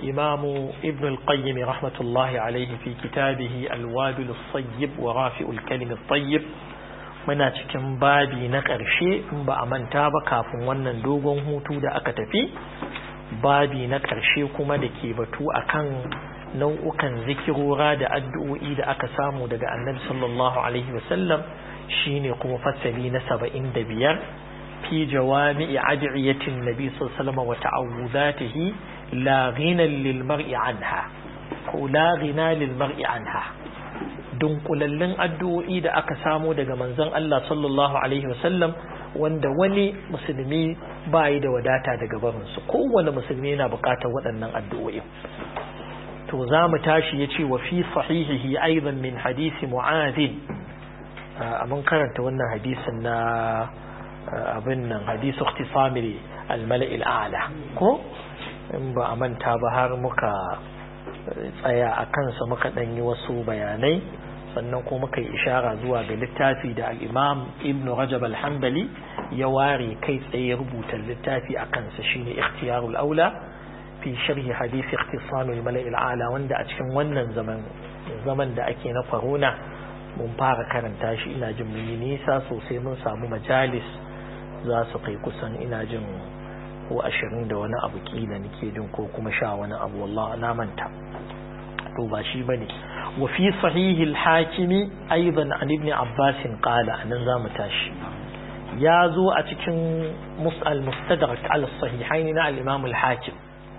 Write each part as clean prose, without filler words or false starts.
الإمام ابن القيم رحمة الله عليه في كتابه الوابل الصيب ورافع الكلم الطيب muna cikin babi na ƙarshe in ba a manta ba kafin wannan dogon hutu da aka tafi babi na ƙarshe kuma da ke batu akan nau'ukan zikirora da addu'o'i da aka samu daga annabi sallallahu alaihi wasallam shine kuma fasali na 75 fi jawami'i ad'iyatin nabi sallallahu alaihi wasallam wa ta'awudatihi la ghina lil mar'i anha ko la ghina lil mar'i anha dunkulallin addu'o'i da aka samu daga manzon Allah sallallahu alaihi wasallam wanda wani musulmi bai da wadata daga barin su kowane musulmi yana buƙatar waɗannan addu'o'i to zamu tashi yace wa fi sahihihi aidan min hadisi mu'adh mun karanta wannan hadisin na abin nan hadisu ikhtisami al-mala' al-a'la ko in ba a manta ba har muka tsaya a kansa muka dan yi wasu bayanai sannan kuma muka yi ishara zuwa ga littafi da al-Imam Ibn Rajab al-Hanbali ya ware kai tsaye rubuta littafi a kansa shine Ikhtiyarul Aula fi sharhi hadith ikhtisam al-mala' al-a'la wanda a cikin wannan zaman da ake na corona mun fara karanta shi ina jin mun yi nisa sosai mun samu majalis za su kai kusan ina jin ko 20 da wani abu kila nake jin ko kuma 10 wani abu wallahi na manta to ba shi bane wa fi sahih al-hakim aidan an ibn abbas qala anan zamu tashi ya zo a cikin al-mustadrak al-sahihain na al-imam al-hakim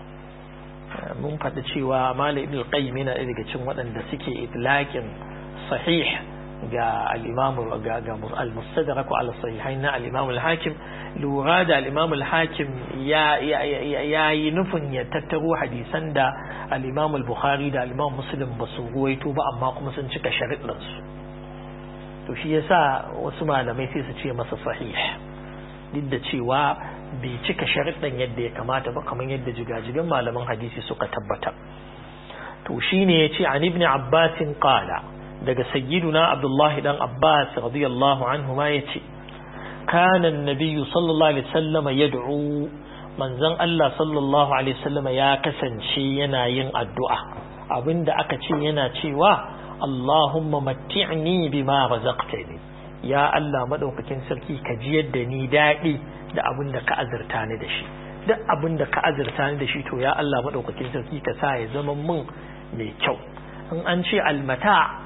mun faɗi cewa malam ibn al-qayyim yana daga cikin waɗanda suke itlaqin sahih ga al-imam ga al-mustadrak al-sahihain na al-imam al-hakim lura da al-imam al-hakim ya yi nufin ya tattaro hadisan da al-imam al-bukhari da al-imam muslim ba su ruwaito ba amma kuma sun cika sharuɗan su to shi yasa wasu malamai sai su ce masa sahih duk da cewa bai cika sharuɗan yadda ya kamata ba kamar yadda jigajigan malaman hadisi suka tabbatar to shine yace an ibn abbas qala daga sayyiduna abdullahi dan abbas radiyallahu anhu ma yace كان النبي صلى الله عليه وسلم يدعو من زن الله صلى الله عليه وسلم يا كسنشي yana yin addu'a abinda aka ce yana cewa Allahumma matti'ni bima razaqtani ya Allah madaukakin sarki ka ji yadda ni dadi da abinda ka azurta ni da shi duk abinda ka azurta ni da shi to ya Allah madaukakin sarki ka sa ya zama mun mai kyau in an ce almata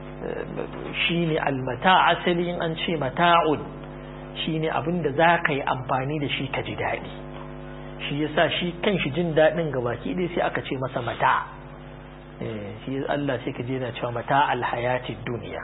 shine almata asali in an ce mata'un shine abin da za ka yi amfani da shi ka ji daɗi shi yasa shi kan shi jin daɗin gabaki dai sai aka ce masa mata shi Allah sai ka je na cewa mata alhayatid duniya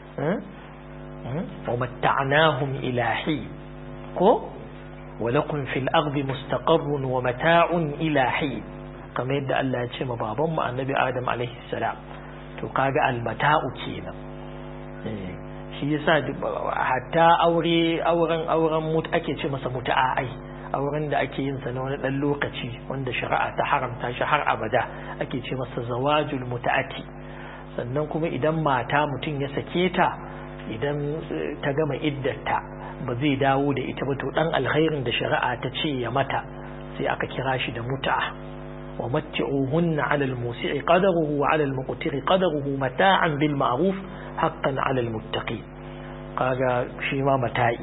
wa matta'nahum ilahi ko wa lakum fil ardi mustaqarrun wa mata'un ilahi kamar yadda Allah ya ce ma baban mu annabi Adam alaihi salam to kaga almata'u kenan shi yasa hatta auren mutu ake ce masa mutu'a ai auren da ake yin sa na wani dan lokaci wanda shari'a ta haramta shi har abada ake ce masa zawajul mutu'ati sannan kuma idan mata mutum ya sake ta idan ta gama iddarta ba zai dawo da ita ba to dan alkhairin da shari'a ta ce ya mata sai aka kira shi da mutu'a wa matti'uhunna 'ala al-musi'i qadaruhu wa 'ala al-muqtiri qadaruhu mata'an bil ma'ruf haqqan 'ala al-muttaqin kaga shi ma mata'i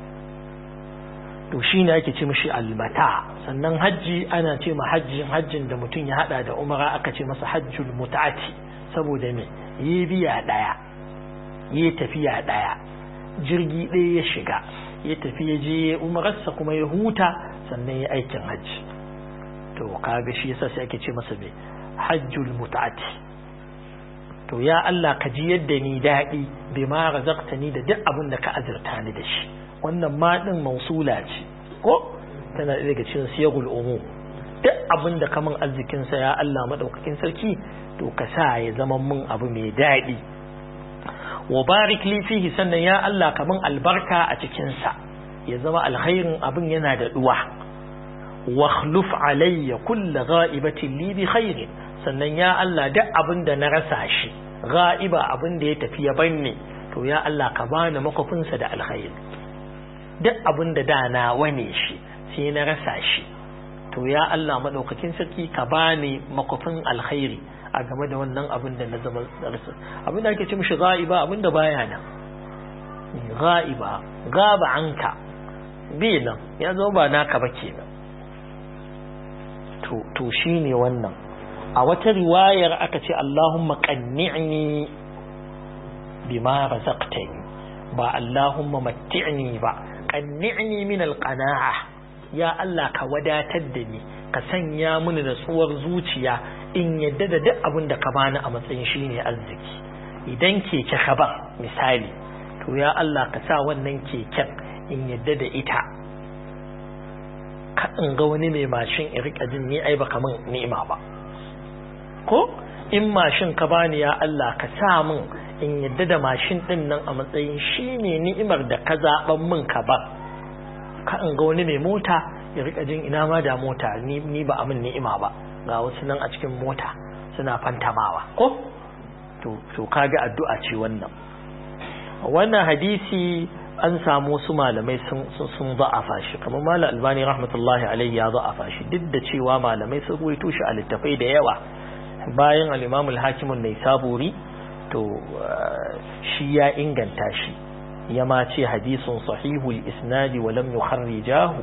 to shine ake ce mishi al-mata sannan haji ana ce ma hajjin da mutum ya hada da umara aka ce masa hajjul mut'ati saboda me yi biya daya yi tafiya daya jirgi daya ya shiga ya tafi ya je umararsa kuma ya huta sannan ya aikin haji to kaga shi yasa sai ake ce masa me hajjul mut'ati to ya Allah ka ji yadda ni daɗi bima razaqtani da duk abin da ka azurta ni da shi wannan ma din mausula ce ko tana daga cikin siyagul umum duk abin da kaman arzikin sa ya Allah madaukakin sarki to ka sa ya zama mun abu mai daɗi wa barik li fihi sannan ya Allah kaman albarka a cikin sa ya zama alkhairin abin yana da duwa wa khluf alayya kull gha'ibatin li bi khairin sannan ya Allah duk abin da na rasa shi ga'iba abin da ya tafi ya banne to ya Allah ka bani makofinsa da alkhairi duk abin da na wane shi sai na rasa shi to ya Allah madaukakin sarki ka bani makofin alkhairi a game da wannan abin da na zama rasa. Abin da ake ce mishi ghaiba, abin da baya nan. Ghaiba, gaba anka, bi nan, ya zama ba naka ba kenan. To shine wannan. A wata riwayar aka ce Allahumma qanni'ni bima razaqtani, ba Allahumma matti'ni ba, qanni'ni min alqana'a. Ya Allah ka wadatar da ni, ka sanya mini natsuwar zuciya in yadda da duk abin da ka bani a matsayin shine arziki. Idan keke ka ba misali, to ya Allah ka sa wannan keken in yadda da ita, ka in ga wani mai mashin in rika jin ni ai baka min ni'ima ba. Ko in mashin ka bani ya Allah ka sa min in yadda da mashin din nan a matsayin shine ni'imar da ka zaban min ka ba. Ka in ga wani mai mota ya rika jin ina ma da mota ni ba amin ni'ima ba, ga wasu nan a cikin mota suna fantamawa. Ko to kaga addu'a ce wannan hadisi an samu su malamai sun za'afa shi, kamar Malam Albani rahmatullahi alaihi ya za'afa shi, duk da cewa malamai sun ruwaito shi a littafai da yawa. Bayan al-Imam al-Hakim an-Naisaburi to shi ya inganta shi, ya ma ce hadisun sahihul isnadi wa lam yukharrijahu.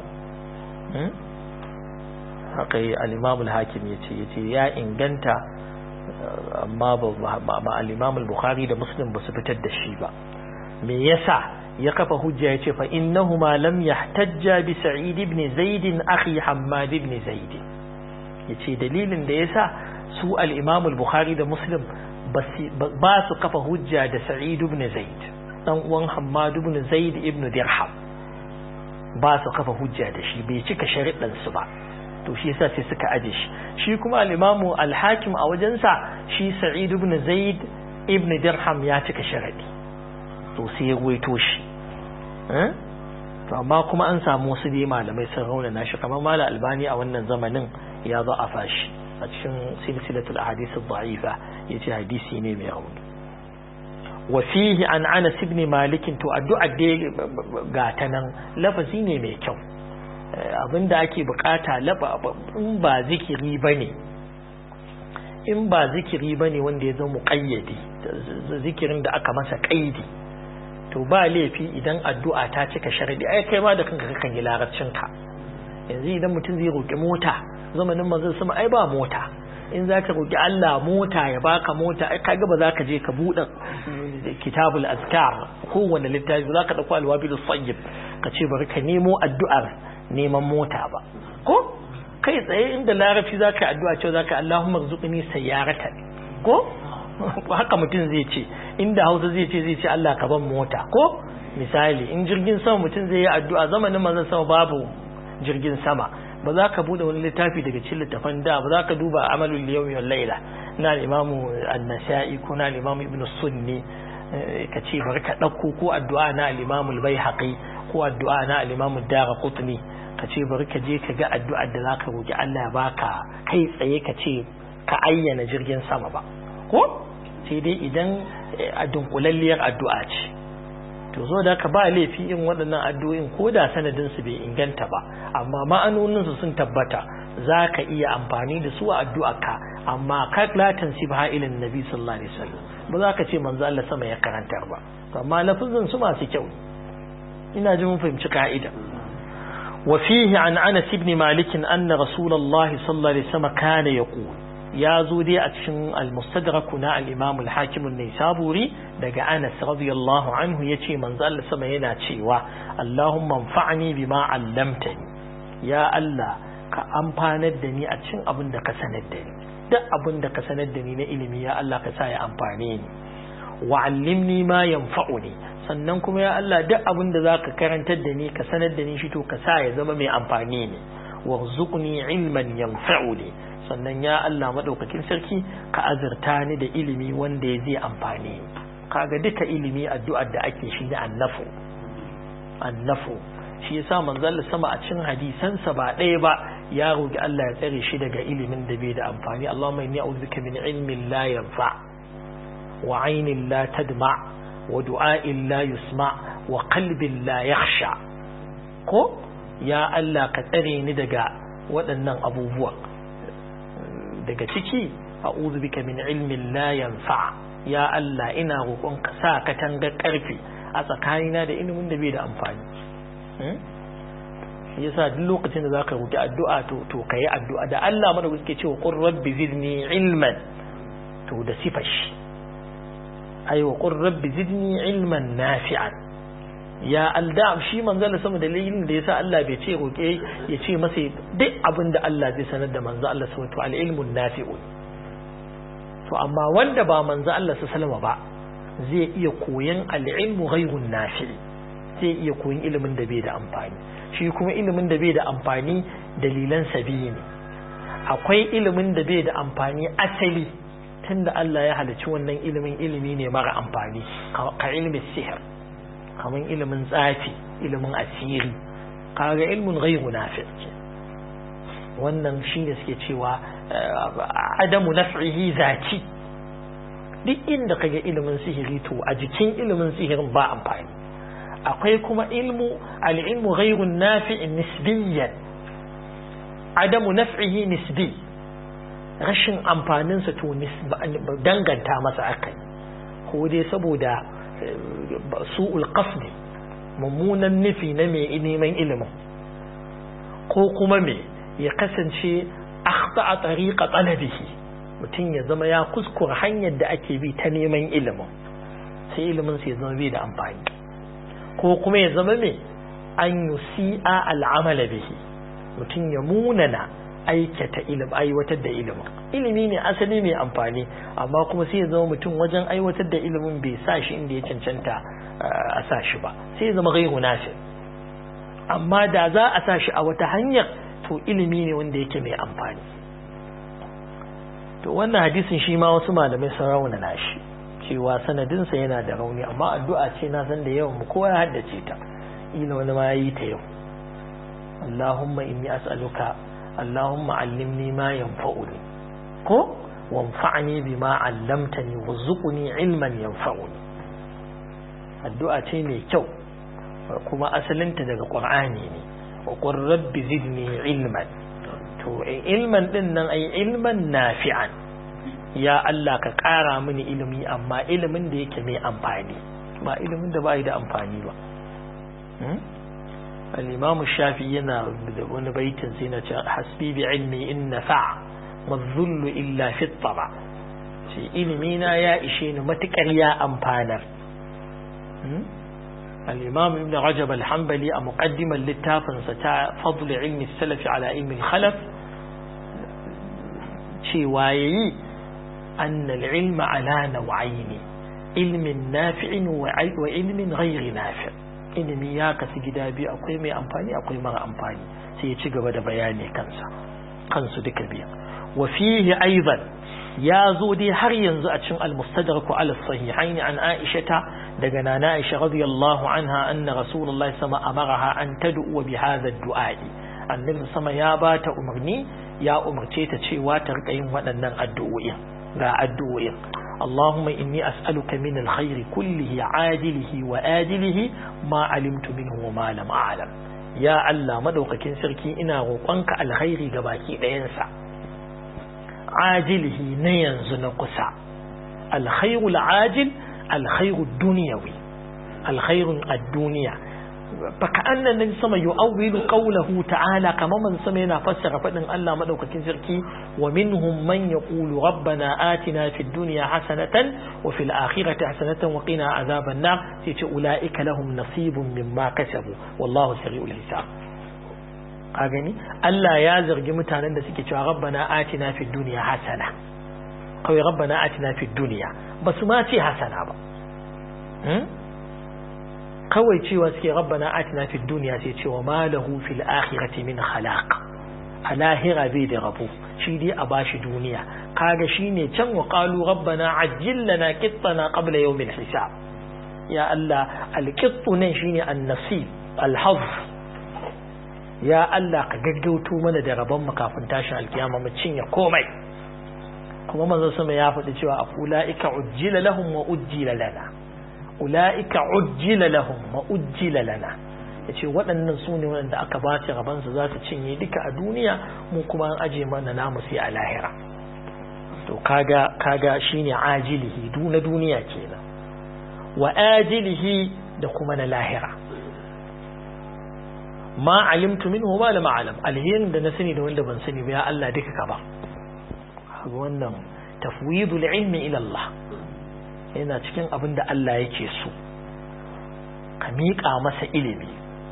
haka al-Imam al-Hakim yace ya inganta, amma ba al-Imam al-Bukhari da Muslim ba su fitar da shi ba. Me yasa ya kafa hujja yace fa innahuma lam yahtajja bi Sa'id ibn Zaid akhi Hammad ibn Zaid. Yace dalilin da yasa su al-Imam al-Bukhari da Muslim ba su kafa hujja da Sa'id ibn Zaid, dan uwan Hammad ibn Zaid ibn Dirham, ba su kafa hujja da shi, bai cika sharuɗan su ba. To shi yasa sai suka aje shi. Shi kuma al-Imam al-Hakim a wajensa shi Sa'id ibn Zaid ibn Dirham ya cika sharadi, to sai ya goyito shi. To amma kuma an samu wasu dai malamai sun raunana shi, kamar Malam Albani a wannan zamanin ya za'afa shi a cikin silsilatul ahadith ad-da'ifa, yace hadisi ne mai rauni. Wa fihi an Anas ibn Malik, to addu'a dai ga ta nan lafazi ne mai kyau. Abinda ake bukata in ba zikiri bane wanda ya zama muqayyadi, zikirin da aka masa kaidi, to ba laifi idan addu'a ta cika sharadi. Ai kai ma da kanka kakan yi larabcin ka. Yanzu idan mutum zai roki mota, zamanin manzon sama ai ba mota. In zaka roki Allah mota ya baka mota, ai kaga ba zaka je ka bude kitabul azkar ko wanda littafi, zaka dauko alwabilus sayyib ka ce bari ka nemo addu'ar neman mota ba. Ko kai tsaye inda larabci zaka addu'a cewa zaka Allahumma rzuqni sayyaratan, ko haka mutum zai ce. Inda Hausa zai ce Allah ka ban mota. Ko misali in jirgin sama mutum zai yi addu'a, zamanin manzon sama babu jirgin sama, ba za ka bude wani littafi daga cikin littafan da ba za ka duba amalul yawmi wal layla na al-Imam an-Nasa'i ko na al-Imam Ibn Sunni ka ce bari ka dauko ko addu'a na al-Imam al-Baihaqi ko addu'a na al-Imam ad-Darqutni, ka ce bari ka je ka ga addu'ar da zaka roki Allah ya baka kai tsaye, ka ce ka ayyana jirgin sama ba. Ko sai dai idan a dunkulalliyar addu'a ce, to zo da ka ba laifi in waɗannan addu'o'in ko da sanadin su bai inganta ba, amma ma'anonin su sun tabbata, zaka iya amfani da su a addu'arka, amma ka la tansiba ila annabi sallallahu alaihi wasallam, ba za ka ce manzo Allah sama ya karantar ba, amma lafazin su masu kyau. ina ji mun fahimci ka'ida. wa fihi an Anas ibn Malik anna Rasulullah sallallahu alaihi wasallam kana yaqul, ya zo dai a cikin al-Mustadrak na al-Imam al-Hakim an-Naisaburi daga Anas radiyallahu anhu yace manzo Allah sama yana cewa Allahumma anfa'ni bima 'allamtani, ya Allah ka amfanar da ni a cikin abin da ka sanar da ni, duk abin da ka sanar da ni na ilimi ya Allah ka sa ya amfane ni. wa 'allimni ma yanfa'uni, sannan kuma ya Allah duk abin da zaka karantar da ni ka sanar da ni shi to ka sa ya zama mai amfani ne. warzuqni 'ilman yanfa'uni, sannan ya Allah madaukakin sarki ka azurta ni da ilimi wanda ya zai amfane ni. Kaga duka ilimi addu'ar da ake shi da annafu shi yasa manzon sama a cikin hadisansa ba ɗaya ba ya roki Allah ya tsare shi daga ilimin da bai da amfani. Allahumma inni a'udhuka min ilmin la yanfa wa 'aynin la tadma wa du'a'in la yusma wa qalbin la yakhsha. Ko ya Allah ka tsare ni daga waɗannan abubuwa daga ciki a'udhu bika min ilmin la yanfa ya Allah ina roƙon ka sa katangar karfi a tsakanina da ilimin da bai da amfani yasa duk lokacin da zaka roki addu'a to kai addu'a da Allah mana kuke cewa qur rabbi zidni ilman to da sifashi aiwa qur rabbi zidni ilman nafi'an ya aldam shi manzon sama dalilin da yasa Allah bai ce roke ya ce masa duk abin da Allah zai sanar da manzo Allah sama to al-ilmun nafi'un to amma wanda ba manzo Allah sallallahu ba zai iya koyan al-ilmu ghayrun nafi' zai iya koyan ilimin da bai da amfani shi kuma ilimin da bai da amfani dalilan sabiyi ne akwai ilimin da bai da amfani asali tunda Allah ya halicci wannan ilimin ilimi ne mara amfani ka ilmin sihir kamar ilimin tsafi ilimin asiri kaga ilmun ghayru nafi' wannan shine suke cewa adamu naf'ihi zati duk inda kaga ilimin sihiri to a jikin ilimin sihirin ba amfani akwai kuma al-ilmu ghayru nafi' nisbiyan adamu naf'ihi nisbi rashin amfanin sa to danganta masa akai ko dai saboda su'ul qasdi mummunan nufi na mai neman ilimin ko kuma me ya kasance akhta'a tariqa talabihi mutum ya zama ya kuskura hanyar da ake bi ta neman ilimin sai ilimin sai ya zama bai da amfani ko kuma ya zama me an yusi'a al'amala bihi mutum ya munana aiwatar da ilimin ilimi ne asali mai amfani amma kuma sai ya zama mutum wajen aiwatar da ilimin bai sa shi inda ya cancanta a sa shi ba sai ya zama ghayru nafi amma da za a sa shi a wata hanyar to ilimi ne wanda yake mai amfani to wannan hadisin shi ma wasu malamai sun raunana shi cewa sanadinsa yana da rauni amma addu'a ce na san da yawan mu kowa ya haddace ta ila wani ma yi ta yau Allahumma inni as'aluka Allahumma allimni ma yanfa'uni ko wanfa'ni bima 'allamtani warzuqni ilman yanfa'uni addu'a ce mai kyau kuma asalinta daga Qur'ani ne wa qur rabbi zidni ilman to ilman din nan ai ilman nafi'an ya Allah ka ƙara mini ilimi amma ilimin da yake mai amfani ba ilimin da bai da amfani ba al-imam shafi'i yana da wani baitin sai na ce hasbi bi ilmi in nafa' wa dhullu illa fi at-taba shi ilimi na ya ishe ni matukar ya amfanar al-imam ibn rajab al-hanbali a muqaddimar littafin sa ta fadl ilmi as-salaf ala ilmi al-khalaf cewa yayi أن العلم على نوعين علم نافع وعلم غير نافع ilimi ya kasu gida biyu akwai mai amfani akwai mara amfani sai ya ci gaba da bayani kansu duka biyu wa fihi aidan ya zo dai har yanzu a cikin al-mustadrak ala sahihaini an Aisha daga nana Aisha radiyallahu anha anna rasulullahi sama amaraha an tad'u bi hadha ad-du'a annabi sama ya bata umarni ya umarce ta cewa ta rika yin waɗannan addu'o'in ga addu'o'in Allahumma inni as'aluka min alkhairi kullihi ajilihi wa ajilihi ma alimtu minhu wa ma lam a'lam ya Allah madaukakin sarki ina roƙonka alkhairi ga baki ɗayansa ajilihi na yanzu na kusa alkhairul ajil alkhairud dunyawi alkhairun ad-dunya فكأن النبي صلى الله عليه وسلم يؤول قوله تعالى كما من سمعنا فسر فإن الله مدوكين سركي ومنهم من يقول ربنا آتنا في الدنيا حسنة وفي الآخرة حسنة وقنا عذاب النار أولئك لهم نصيب مما كسبوا والله سريع الحساب أغني الله يازر جمتانا نسيكي ربنا آتنا في الدنيا حسنة قوي ربنا آتنا في الدنيا بس ما تي حسنة kawai cewa suke rabbana atina fid dunya sai cewa ma lahu fil akhirati min khalaq a lahira bai da rabo shi dai a bashi duniya kaga shine can wa qalu rabbana ajjil lana qittana qabla yawm al hisab ya Allah al qittu nan shine an nasib al hazz ya Allah ka gaggauto mana da rabon mu kafin tashin alkiyama mu cinye komai kuma manzon sama ya faɗi cewa ulaika ujjila lahum wa ujjila lana أولئك عجل لهم وأجل لنا yace waɗannan su ne waɗanda aka ba su raban su za su cinye duka a duniya mu kuma an aje mana namu sai a lahira to kaga shine ajilihi na duniya kenan wa ajilihi da kuma na lahira ma alimtu minhu ma lam a'lam alhirin da na sani da wanda ban sani ba ya Allah duka ka ba wannan tafwidul ilmi ila Allah yana cikin abin da Allah yake so ka miƙa masa ilimi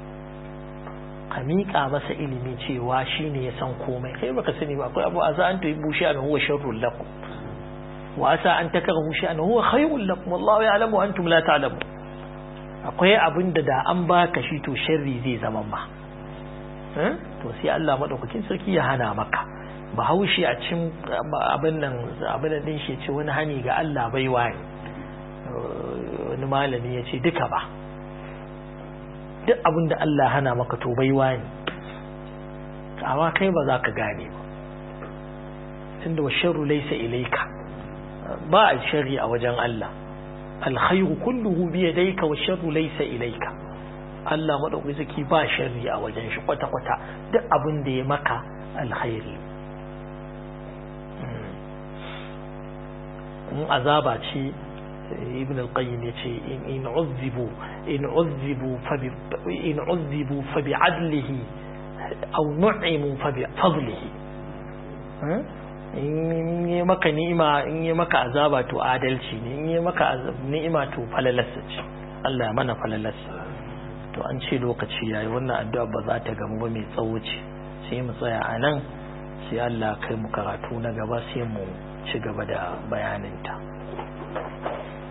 cewa shine ya san komai kai baka sani ba akwai abu asa an tuhibbu shay'an huwa sharrul lakum wa asa an takrahu shay'an huwa khayrul lakum wallahu ya'lamu wa antum la ta'lamun akwai abin da an baka shi to sharri zai zama ma to sai Allah madaukakin sarki ya hana maka bahaushe a cikin abin nan din shi ce wani hani ga Allah bai wani wani malami ya ce duka ba duk abin da Allah hana maka to bai wani amma kai ba za ka gane ba tunda wa sharru laysa ilayka ba a sharri a wajen Allah alkhairu kulluhu bi yadayka wa sharru laysa ilayka Allah madaukaki zaki ba sharri a wajen shi kwata kwata duk abin da ya maka alkhairi in azaba ce ibn al-qayyim yace in uzzibu fa bi adlihi aw nu'imu fa bi fadlihi in yi maka ni'ima in yi maka azaba to adalci ne in yi maka ni'ima to falalarsa ce Allah ya mana falalarsa to an ce lokaci yayi wannan addu'a ba za ta gamu ba mai tsawo ce sai mu tsaya a nan sai Allah kai mu karatu na gaba sai mu ci gaba da bayaninta